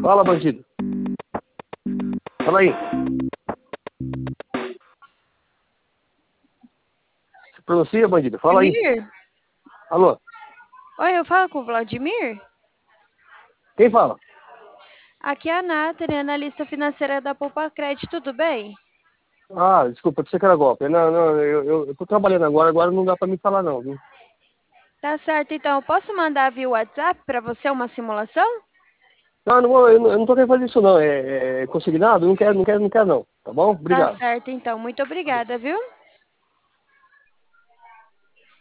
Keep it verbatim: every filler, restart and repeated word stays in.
Fala, bandido. Fala aí. Se pronuncia, bandido? Fala aí. Vladimir? Alô? Oi, eu falo com o Vladimir? Quem fala? Aqui é a Nathalie, analista financeira da Poupa Crédito, tudo bem? Ah, desculpa, pensei que era golpe. Não, não, eu, eu, eu tô trabalhando agora, agora não dá pra me falar não, viu? Tá certo, então eu posso mandar via WhatsApp para você uma simulação? Não, não vou, eu, não, eu não tô querendo fazer isso não. É, é consignado? Não quero, não quero, não quero não. Tá bom? Tá Obrigado. certo, então. Muito obrigada, viu?